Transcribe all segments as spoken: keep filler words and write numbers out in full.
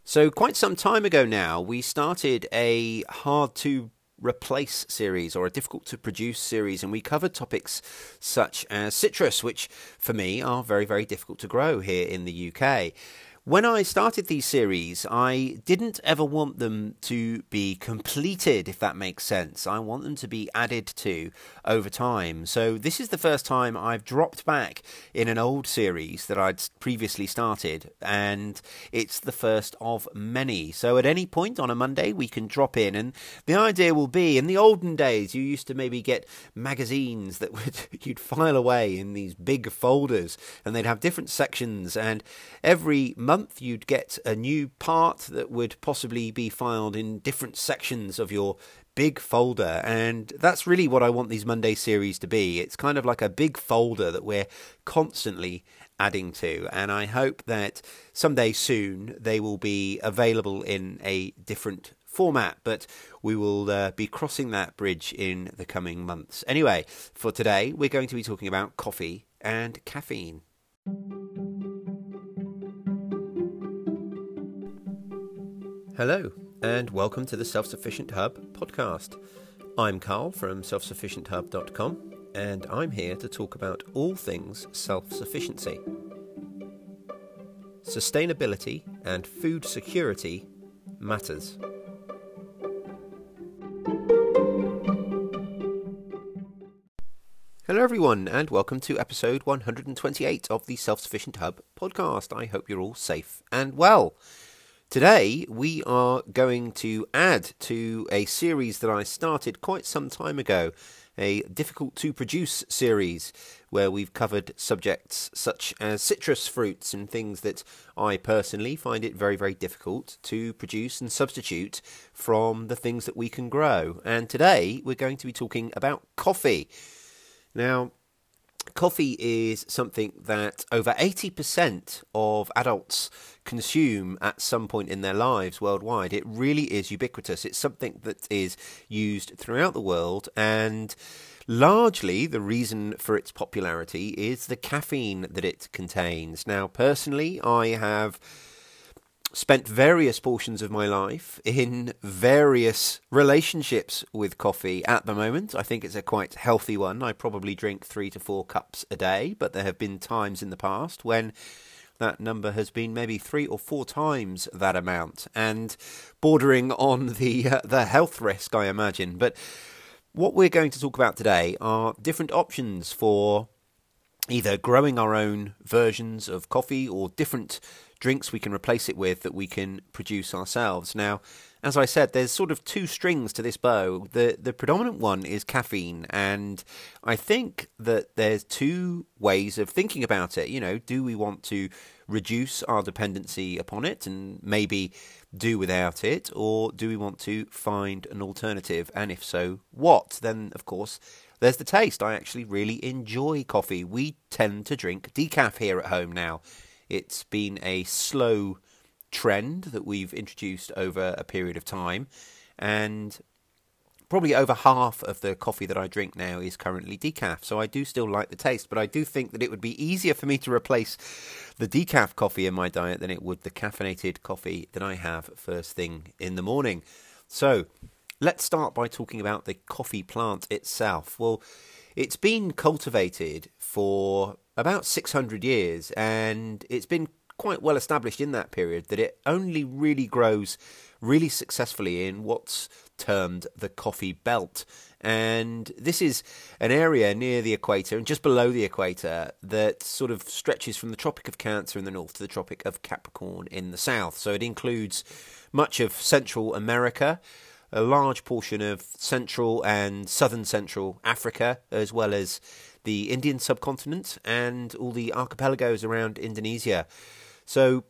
So quite some time ago now, we started a hard to replace series or a difficult to produce series, and we covered topics such as citrus, which for me are very, very difficult to grow here in the U K. When I started these series, I didn't ever want them to be completed, if that makes sense. I want them to be added to over time. So this is the first time I've dropped back in an old series that I'd previously started, and it's the first of many. So at any point on a Monday, we can drop in, and the idea will be, in the olden days, you used to maybe get magazines that would you'd file away in these big folders, and they'd have different sections, and every month you'd get a new part that would possibly be filed in different sections of your big folder, and that's really what I want these Monday series to be. It's kind of like a big folder that we're constantly adding to, and I hope that someday soon they will be available in a different format, but we will uh, be crossing that bridge in the coming months. Anyway, for today we're going to be talking about coffee and caffeine. Hello, and welcome to the Self-Sufficient Hub podcast. I'm Carl from self sufficient hub dot com, and I'm here to talk about all things self-sufficiency. Sustainability and food security matters. Hello everyone, and welcome to episode one hundred twenty-eight of the Self-Sufficient Hub podcast. I hope you're all safe and well. Today, we are going to add to a series that I started quite some time ago, a difficult to produce series where we've covered subjects such as citrus fruits and things that I personally find it very, very difficult to produce and substitute from the things that we can grow. And today, we're going to be talking about coffee. Now, coffee is something that over eighty percent of adults consume at some point in their lives worldwide. It really is ubiquitous. It's something that is used throughout the world, and largely the reason for its popularity is the caffeine that it contains. Now, personally, I have spent various portions of my life in various relationships with coffee at the moment. I think it's a quite healthy one. I probably drink three to four cups a day, but there have been times in the past when that number has been maybe three or four times that amount, and bordering on the uh, the health risk, I imagine. But what we're going to talk about today are different options for either growing our own versions of coffee or different drinks we can replace it with that we can produce ourselves. Now, as I said, there's sort of two strings to this bow. The the predominant one is caffeine, and I think that there's two ways of thinking about it. You know, do we want to reduce our dependency upon it and maybe do without it, or do we want to find an alternative? And if so, what? Then, of course, there's the taste. I actually really enjoy coffee. We tend to drink decaf here at home now. It's been a slow trend that we've introduced over a period of time, and probably over half of the coffee that I drink now is currently decaf. So I do still like the taste, but I do think that it would be easier for me to replace the decaf coffee in my diet than it would the caffeinated coffee that I have first thing in the morning. So let's start by talking about the coffee plant itself. Well, it's been cultivated for about six hundred years, and it's been quite well established in that period that it only really grows really successfully in what's termed the coffee belt. And this is an area near the equator and just below the equator that sort of stretches from the Tropic of Cancer in the north to the Tropic of Capricorn in the south. So it includes much of Central America, a large portion of Central and Southern Central Africa, as well as the Indian subcontinent and all the archipelagos around Indonesia. So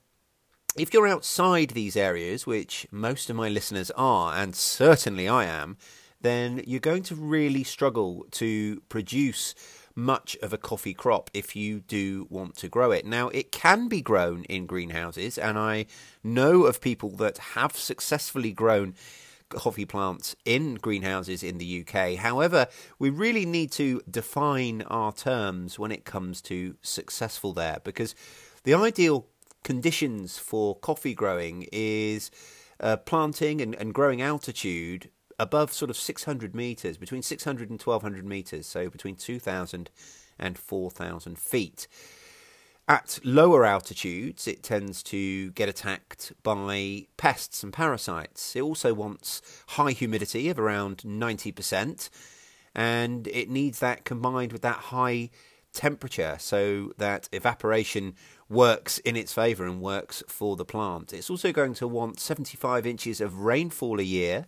if you're outside these areas, which most of my listeners are, and certainly I am, then you're going to really struggle to produce much of a coffee crop if you do want to grow it. Now, it can be grown in greenhouses, and I know of people that have successfully grown coffee plants in greenhouses in the U K. However, we really need to define our terms when it comes to successful there, because the ideal conditions for coffee growing is uh, planting and, and growing altitude above sort of six hundred meters, between six hundred and twelve hundred meters, so between two thousand and four thousand feet. At lower altitudes, it tends to get attacked by pests and parasites. It also wants high humidity of around ninety percent, and it needs that combined with that high temperature so that evaporation works in its favour and works for the plant. It's also going to want seventy-five inches of rainfall a year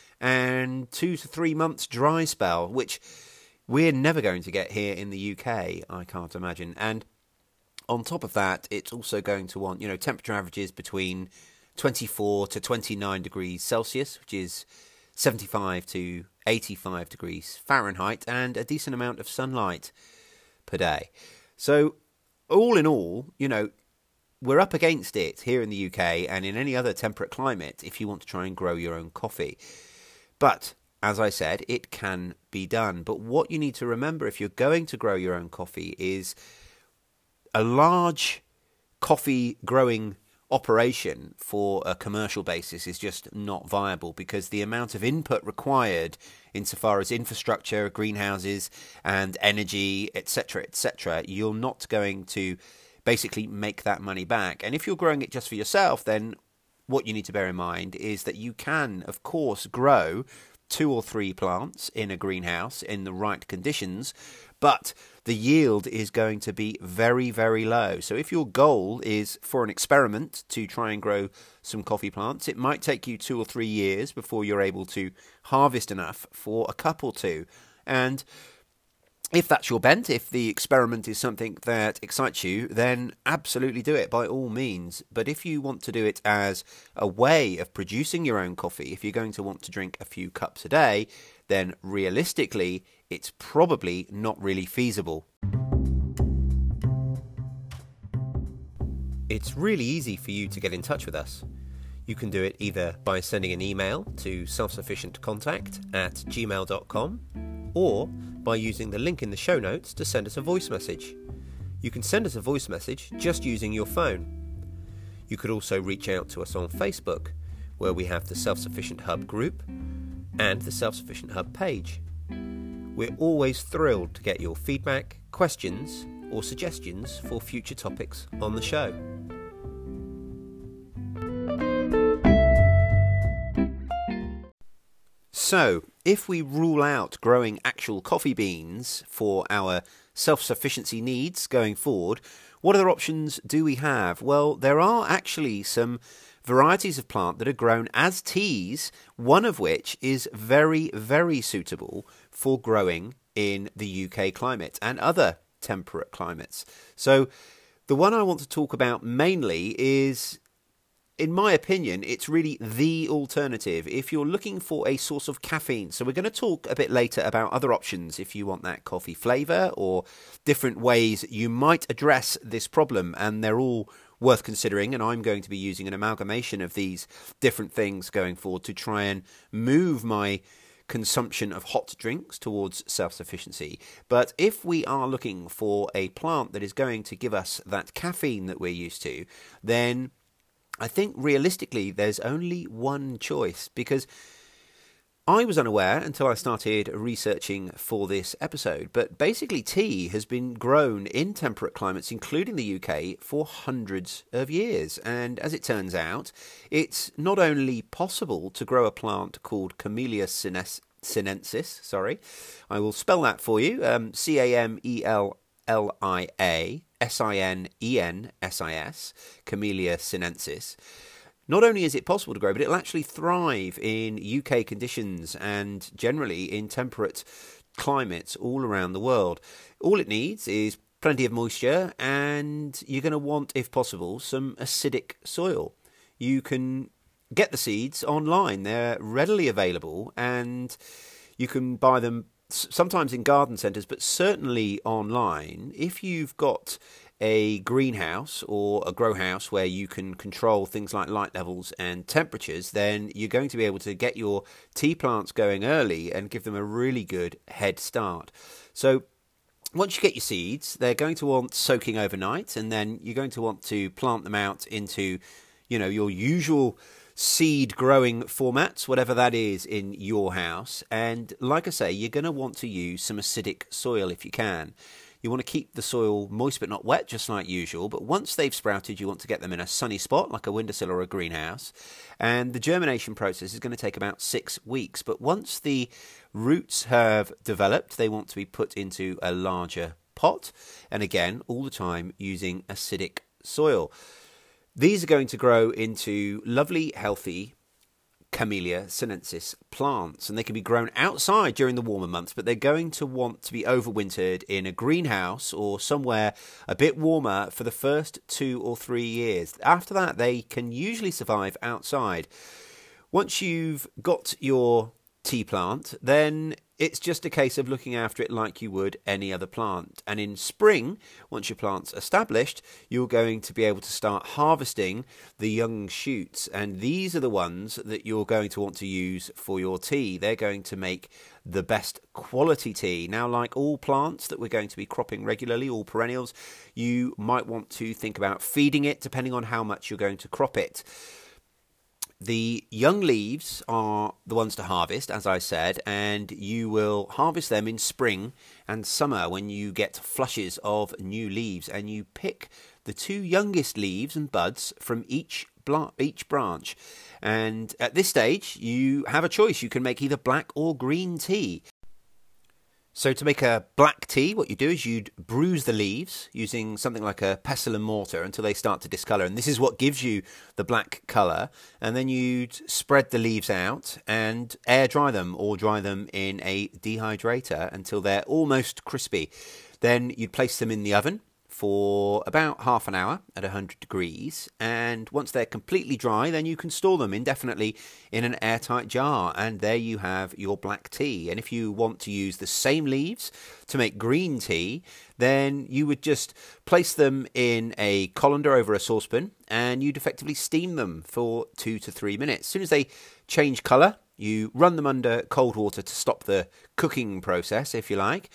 and two to three months dry spell, which we're never going to get here in the U K, I can't imagine. And on top of that, it's also going to want, you know, temperature averages between twenty-four to twenty-nine degrees Celsius, which is seventy-five to eighty-five degrees Fahrenheit, and a decent amount of sunlight per day. So all in all, you know, we're up against it here in the U K and in any other temperate climate if you want to try and grow your own coffee. But as I said, it can be done. But what you need to remember if you're going to grow your own coffee is a large coffee growing operation for a commercial basis is just not viable, because the amount of input required insofar as infrastructure, greenhouses and energy, etc, et cetera, you're not going to basically make that money back. And if you're growing it just for yourself, then what you need to bear in mind is that you can, of course, grow two or three plants in a greenhouse in the right conditions, but the yield is going to be very, very low. So if your goal is for an experiment to try and grow some coffee plants, it might take you two or three years before you're able to harvest enough for a cup or two. And if that's your bent, if the experiment is something that excites you, then absolutely do it by all means. But if you want to do it as a way of producing your own coffee, if you're going to want to drink a few cups a day, then realistically, it's probably not really feasible. It's really easy for you to get in touch with us. You can do it either by sending an email to selfsufficientcontact at gmail dot com, or by using the link in the show notes to send us a voice message. You can send us a voice message just using your phone. You could also reach out to us on Facebook, where we have the Self-Sufficient Hub group and the Self-Sufficient Hub page. We're always thrilled to get your feedback, questions, or suggestions for future topics on the show. So, if we rule out growing actual coffee beans for our self-sufficiency needs going forward, what other options do we have? Well, there are actually some varieties of plant that are grown as teas, one of which is very, very suitable for growing in the U K climate and other temperate climates. So, the one I want to talk about mainly is, in my opinion, it's really the alternative if you're looking for a source of caffeine. So we're going to talk a bit later about other options if you want that coffee flavour or different ways you might address this problem, and they're all worth considering, and I'm going to be using an amalgamation of these different things going forward to try and move my consumption of hot drinks towards self-sufficiency. But if we are looking for a plant that is going to give us that caffeine that we're used to, then I think realistically there's only one choice, because I was unaware until I started researching for this episode, but basically tea has been grown in temperate climates, including the U K, for hundreds of years. And as it turns out, it's not only possible to grow a plant called Camellia sines- sinensis, sorry, I will spell that for you, um, C A M E L L I A S I N E N S I S, Camellia sinensis. Not only is it possible to grow, but it'll actually thrive in U K conditions and generally in temperate climates all around the world. All it needs is plenty of moisture, and you're going to want, if possible, some acidic soil. You can get the seeds online. They're readily available, and you can buy them sometimes in garden centres, but certainly online. If you've got a greenhouse or a grow house where you can control things like light levels and temperatures, then you're going to be able to get your tea plants going early and give them a really good head start. So once you get your seeds, they're going to want soaking overnight, and then you're going to want to plant them out into, you know, your usual seed growing formats, whatever that is in your house. And like I say, you're going to want to use some acidic soil if you can. You want to keep the soil moist but not wet, just like usual. But once they've sprouted, you want to get them in a sunny spot, like a windowsill or a greenhouse. And the germination process is going to take about six weeks. But once the roots have developed, they want to be put into a larger pot. And again, all the time using acidic soil. These are going to grow into lovely, healthy Camellia sinensis plants, and they can be grown outside during the warmer months, but they're going to want to be overwintered in a greenhouse or somewhere a bit warmer for the first two or three years. After that, they can usually survive outside. Once you've got your tea plant, then it's just a case of looking after it like you would any other plant. And in spring, once your plant's established, you're going to be able to start harvesting the young shoots. And these are the ones that you're going to want to use for your tea. They're going to make the best quality tea. Now, like all plants that we're going to be cropping regularly, all perennials, you might want to think about feeding it depending on how much you're going to crop it. The young leaves are the ones to harvest, as I said, and you will harvest them in spring and summer when you get flushes of new leaves, and you pick the two youngest leaves and buds from each each branch. And at this stage, you have a choice. You can make either black or green tea. So to make a black tea, what you do is you'd bruise the leaves using something like a pestle and mortar until they start to discolour. And this is what gives you the black colour. And then you'd spread the leaves out and air dry them or dry them in a dehydrator until they're almost crispy. Then you'd place them in the oven for about half an hour at one hundred degrees, and once they're completely dry, then you can store them indefinitely in an airtight jar, and there you have your black tea. And if you want to use the same leaves to make green tea, then you would just place them in a colander over a saucepan, and you'd effectively steam them for two to three minutes. As soon as they change colour, you run them under cold water to stop the cooking process, if you like.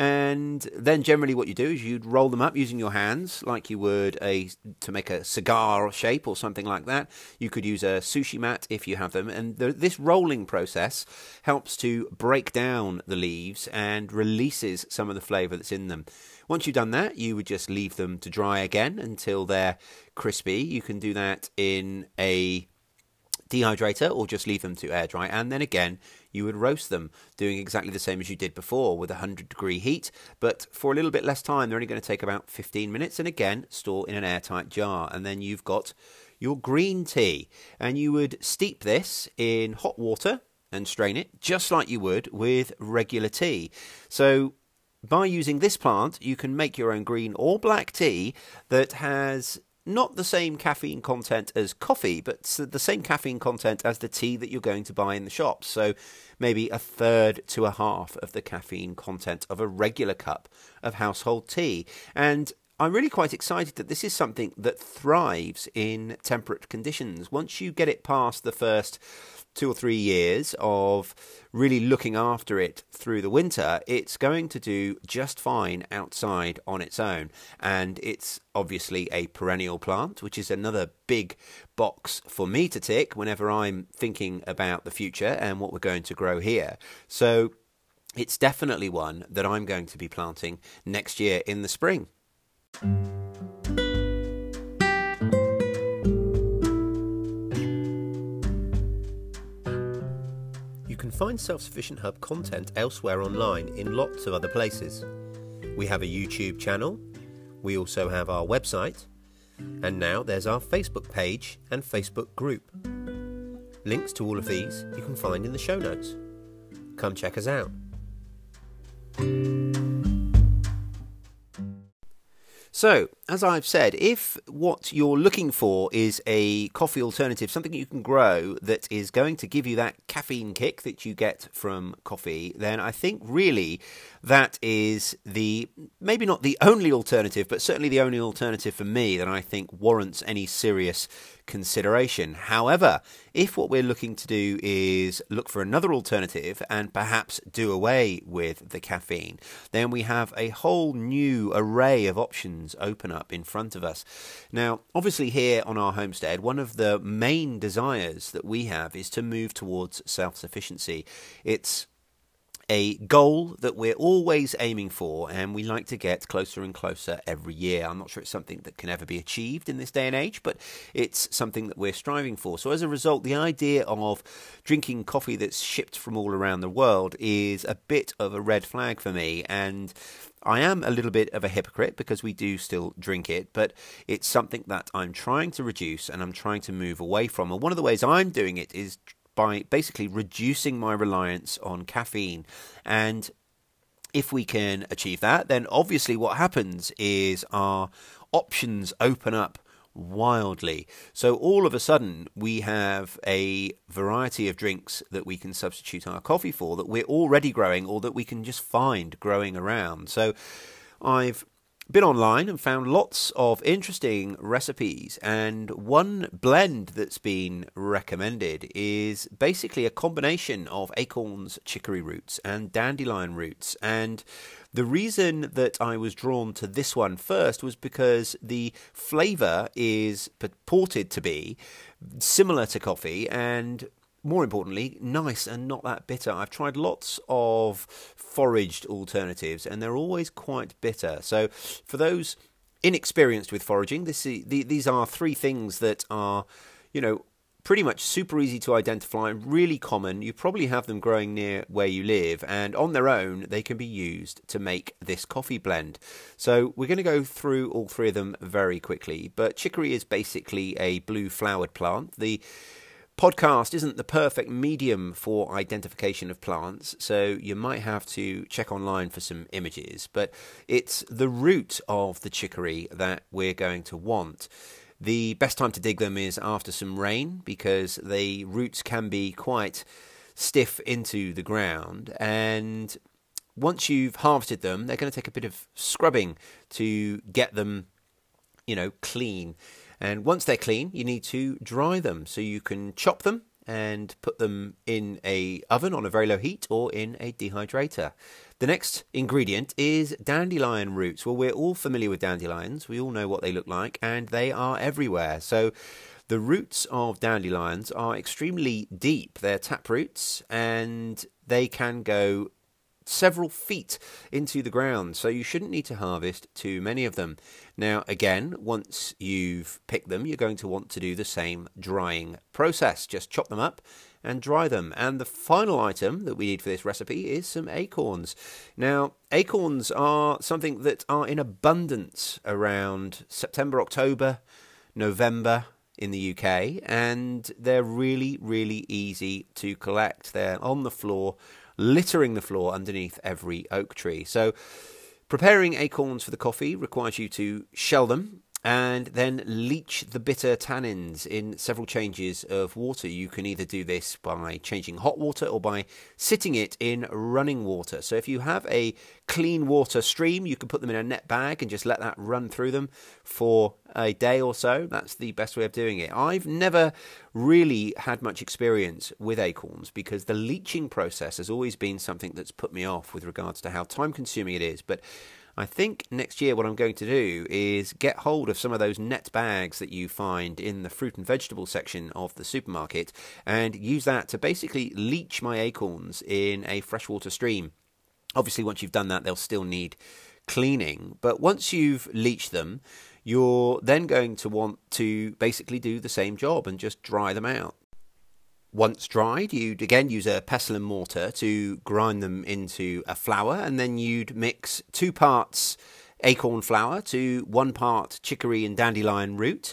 And then generally what you do is you'd roll them up using your hands like you would a to make a cigar shape or something like that. You could use a sushi mat if you have them. And the, this rolling process helps to break down the leaves and releases some of the flavour that's in them. Once you've done that, you would just leave them to dry again until they're crispy. You can do that in a dehydrator or just leave them to air dry, and then again you would roast them doing exactly the same as you did before with one hundred degree heat, but for a little bit less time. They're only going to take about fifteen minutes, and again store in an airtight jar. And then you've got your green tea, and you would steep this in hot water and strain it just like you would with regular tea. So by using this plant, you can make your own green or black tea that has not the same caffeine content as coffee, but the same caffeine content as the tea that you're going to buy in the shops. So maybe a third to a half of the caffeine content of a regular cup of household tea. And I'm really quite excited that this is something that thrives in temperate conditions. Once you get it past the first two or three years of really looking after it through the winter, it's going to do just fine outside on its own. And it's obviously a perennial plant, which is another big box for me to tick whenever I'm thinking about the future and what we're going to grow here. So it's definitely one that I'm going to be planting next year in the spring. You can find Self-Sufficient Hub content elsewhere online in lots of other places. We have a YouTube channel, we also have our website, and now there's our Facebook page and Facebook group. Links to all of these you can find in the show notes. Come check us out. So, as I've said, if what you're looking for is a coffee alternative, something you can grow that is going to give you that caffeine kick that you get from coffee, then I think really that is the, maybe not the only alternative, but certainly the only alternative for me that I think warrants any serious consideration. However, if what we're looking to do is look for another alternative and perhaps do away with the caffeine, then we have a whole new array of options open up in front of us. Now, obviously here on our homestead, one of the main desires that we have is to move towards self-sufficiency. It's a goal that we're always aiming for, and we like to get closer and closer every year. I'm not sure it's something that can ever be achieved in this day and age, but it's something that we're striving for. So as a result, the idea of drinking coffee that's shipped from all around the world is a bit of a red flag for me, and I am a little bit of a hypocrite because we do still drink it, but it's something that I'm trying to reduce and I'm trying to move away from. And one of the ways I'm doing it is by basically reducing my reliance on caffeine. And if we can achieve that, then obviously what happens is our options open up wildly. So all of a sudden we have a variety of drinks that we can substitute our coffee for that we're already growing or that we can just find growing around. So I've been online and found lots of interesting recipes, and one blend that's been recommended is basically a combination of acorns, chicory roots and dandelion roots. And the reason that I was drawn to this one first was because the flavour is purported to be similar to coffee and, more importantly, nice and not that bitter. I've tried lots of foraged alternatives and they're always quite bitter. So for those inexperienced with foraging, this is, these are three things that are, you know, pretty much super easy to identify and really common. You probably have them growing near where you live, and on their own they can be used to make this coffee blend. So we're going to go through all three of them very quickly. But chicory is basically a blue flowered plant. The podcast isn't the perfect medium for identification of plants, so you might have to check online for some images, but it's the root of the chicory that we're going to want. The best time to dig them is after some rain, because the roots can be quite stiff into the ground, and once you've harvested them, they're going to take a bit of scrubbing to get them, you know, clean. And once they're clean, you need to dry them. So you can chop them and put them in a oven on a very low heat or in a dehydrator. The next ingredient is dandelion roots. Well, we're all familiar with dandelions. We all know what they look like, and they are everywhere. So the roots of dandelions are extremely deep. They're tap roots, and they can go several feet into the ground, so you shouldn't need to harvest too many of them. Now again, once you've picked them, you're going to want to do the same drying process. Just chop them up and dry them. And the final item that we need for this recipe is some acorns. Now acorns are something that are in abundance around September, October, November in the U K, and they're really really easy to collect. They're on the floor, littering the floor underneath every oak tree. So preparing acorns for the coffee requires you to shell them and then leach the bitter tannins in several changes of water. You can either do this by changing hot water or by sitting it in running water. So if you have a clean water stream, you can put them in a net bag and just let that run through them for a day or so. That's the best way of doing it. I've never really had much experience with acorns because the leaching process has always been something that's put me off with regards to how time consuming it is. But I think next year what I'm going to do is get hold of some of those net bags that you find in the fruit and vegetable section of the supermarket and use that to basically leach my acorns in a freshwater stream. Obviously, once you've done that, they'll still need cleaning. But once you've leached them, you're then going to want to basically do the same job and just dry them out. Once dried, you'd again use a pestle and mortar to grind them into a flour, and then you'd mix two parts acorn flour to one part chicory and dandelion root,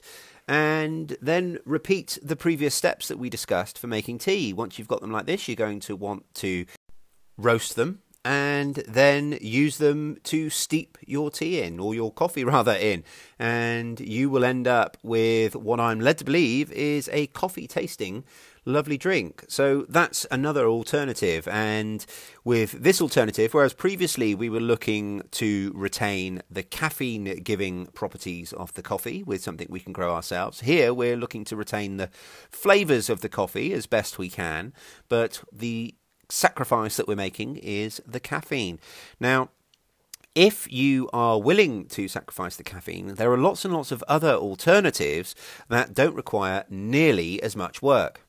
and then repeat the previous steps that we discussed for making tea. Once you've got them like this, you're going to want to roast them and then use them to steep your tea in, or your coffee rather in, and you will end up with what I'm led to believe is a coffee tasting lovely drink. So that's another alternative. And with this alternative, whereas previously we were looking to retain the caffeine giving properties of the coffee with something we can grow ourselves, here we're looking to retain the flavours of the coffee as best we can, but the sacrifice that we're making is the caffeine. Now, if you are willing to sacrifice the caffeine, there are lots and lots of other alternatives that don't require nearly as much work.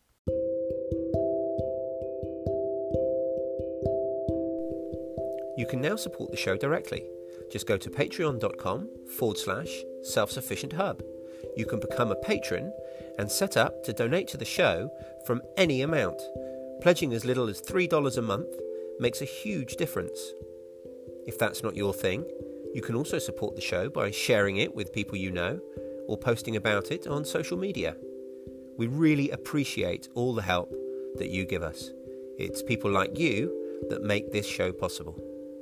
You can now support the show directly. Just go to patreon.com forward slash self-sufficient hub. You can become a patron and set up to donate to the show from any amount. Pledging as little as three dollars a month makes a huge difference. If that's not your thing, you can also support the show by sharing it with people you know or posting about it on social media. We really appreciate all the help that you give us. It's people like you that make this show possible.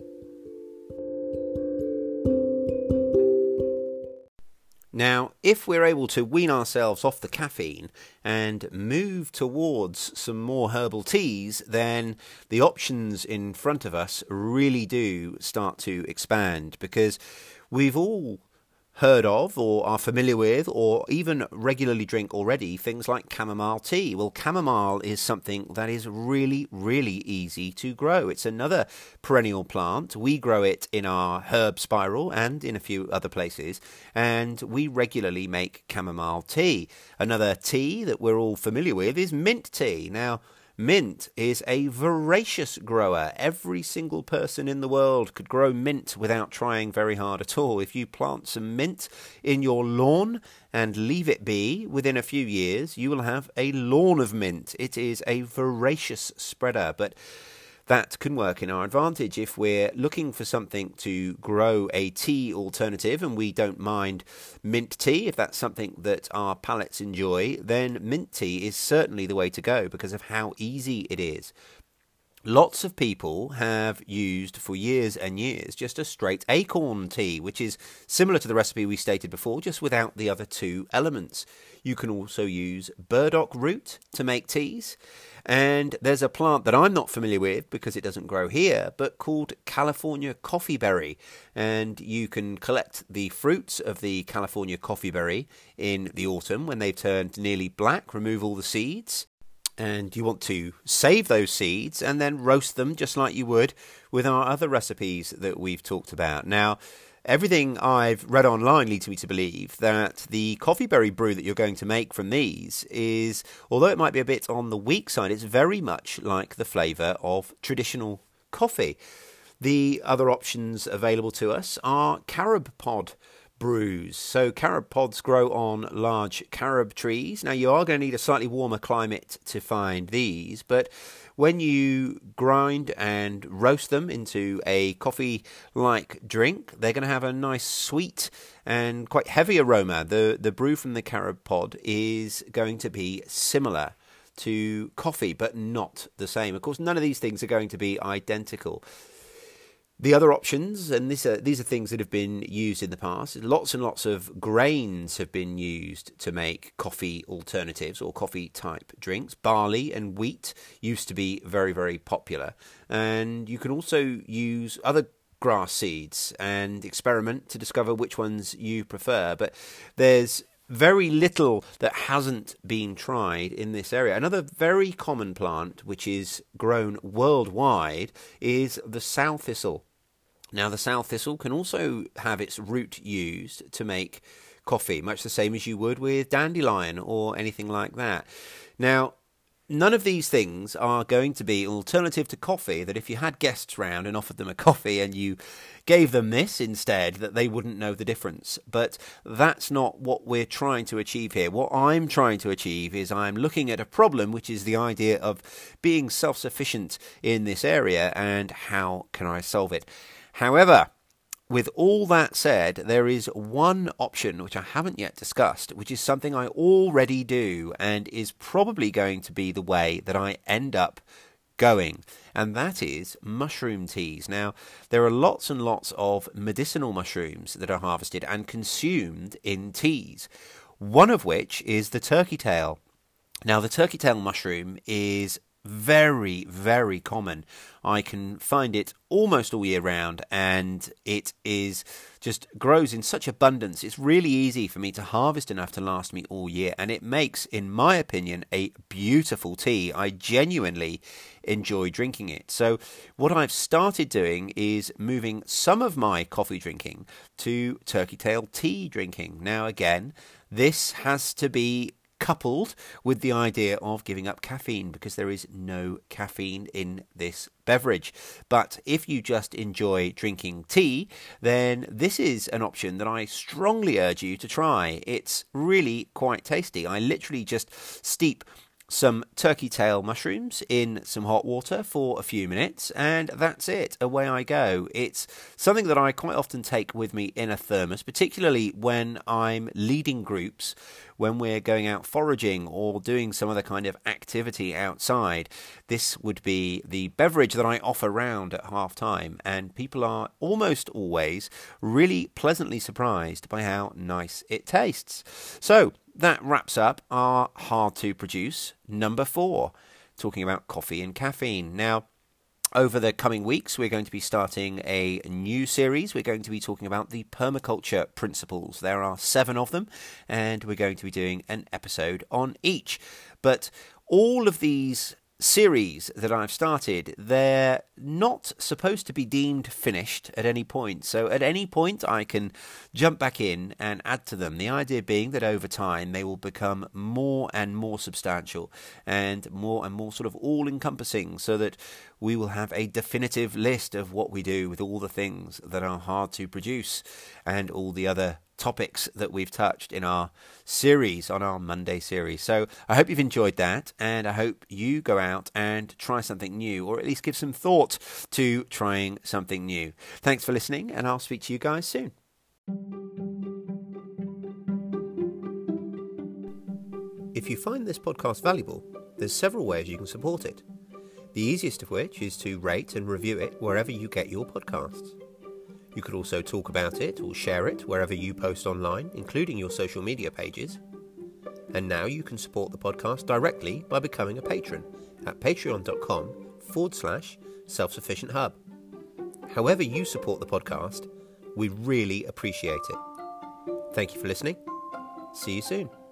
Now, if we're able to wean ourselves off the caffeine and move towards some more herbal teas, then the options in front of us really do start to expand, because we've all heard of or are familiar with or even regularly drink already things like chamomile tea. Well, chamomile is something that is really, really easy to grow. It's another perennial plant. We grow it in our herb spiral and in a few other places, and we regularly make chamomile tea. Another tea that we're all familiar with is mint tea. Now, mint is a voracious grower. Every single person in the world could grow mint without trying very hard at all. If you plant some mint in your lawn and leave it be, within a few years you will have a lawn of mint. It is a voracious spreader, but that can work in our advantage if we're looking for something to grow a tea alternative and we don't mind mint tea. If that's something that our palates enjoy, then mint tea is certainly the way to go because of how easy it is. Lots of people have used for years and years just a straight acorn tea, which is similar to the recipe we stated before, just without the other two elements. You can also use burdock root to make teas. And there's a plant that I'm not familiar with because it doesn't grow here, but called California coffee berry. And you can collect the fruits of the California coffee berry in the autumn when they've turned nearly black, remove all the seeds. And you want to save those seeds and then roast them just like you would with our other recipes that we've talked about. Now, everything I've read online leads me to believe that the coffee berry brew that you're going to make from these is, although it might be a bit on the weak side, it's very much like the flavour of traditional coffee. The other options available to us are carob pod brews. So carob pods grow on large carob trees. Now, you are going to need a slightly warmer climate to find these, but when you grind and roast them into a coffee-like drink, they're going to have a nice sweet and quite heavy aroma. The, the brew from the carob pod is going to be similar to coffee, but not the same. Of course, none of these things are going to be identical. The other options, and these are, these are things that have been used in the past, lots and lots of grains have been used to make coffee alternatives or coffee-type drinks. Barley and wheat used to be very, very popular. And you can also use other grass seeds and experiment to discover which ones you prefer. But there's very little that hasn't been tried in this area. Another very common plant, which is grown worldwide, is the sow thistle. Now, the sow thistle can also have its root used to make coffee, much the same as you would with dandelion or anything like that. Now, none of these things are going to be an alternative to coffee that if you had guests round and offered them a coffee and you gave them this instead, that they wouldn't know the difference. But that's not what we're trying to achieve here. What I'm trying to achieve is I'm looking at a problem, which is the idea of being self-sufficient in this area and how can I solve it. However, with all that said, there is one option which I haven't yet discussed, which is something I already do and is probably going to be the way that I end up going, and that is mushroom teas. Now, there are lots and lots of medicinal mushrooms that are harvested and consumed in teas, one of which is the turkey tail. Now, the turkey tail mushroom is very, very common. I can find it almost all year round, and it is just grows in such abundance. It's really easy for me to harvest enough to last me all year, and it makes, in my opinion, a beautiful tea. I genuinely enjoy drinking it. So what I've started doing is moving some of my coffee drinking to turkey tail tea drinking. Now, again, this has to be coupled with the idea of giving up caffeine, because there is no caffeine in this beverage. But if you just enjoy drinking tea, then this is an option that I strongly urge you to try. It's really quite tasty. I literally just steep some turkey tail mushrooms in some hot water for a few minutes, and that's it. Away I go. It's something that I quite often take with me in a thermos, particularly when I'm leading groups, when we're going out foraging or doing some other kind of activity outside. This would be the beverage that I offer round at half time, and people are almost always really pleasantly surprised by how nice it tastes. So that wraps up our hard to produce number four, talking about coffee and caffeine. Now, over the coming weeks, we're going to be starting a new series. We're going to be talking about the permaculture principles. There are seven of them, and we're going to be doing an episode on each. But all of these series that I've started, they're not supposed to be deemed finished at any point. So at any point I can jump back in and add to them. The idea being that over time they will become more and more substantial and more and more sort of all-encompassing, so that we will have a definitive list of what we do with all the things that are hard to produce and all the other topics that we've touched in our series, on our Monday series. So I hope you've enjoyed that, and I hope you go out and try something new, or at least give some thought to trying something new. Thanks for listening, and I'll speak to you guys soon. If you find this podcast valuable, there's several ways you can support it. The easiest of which is to rate and review it wherever you get your podcasts. You could also talk about it or share it wherever you post online, including your social media pages. And now you can support the podcast directly by becoming a patron at patreon.com forward slash self-sufficient hub. However you support the podcast, we really appreciate it. Thank you for listening. See you soon.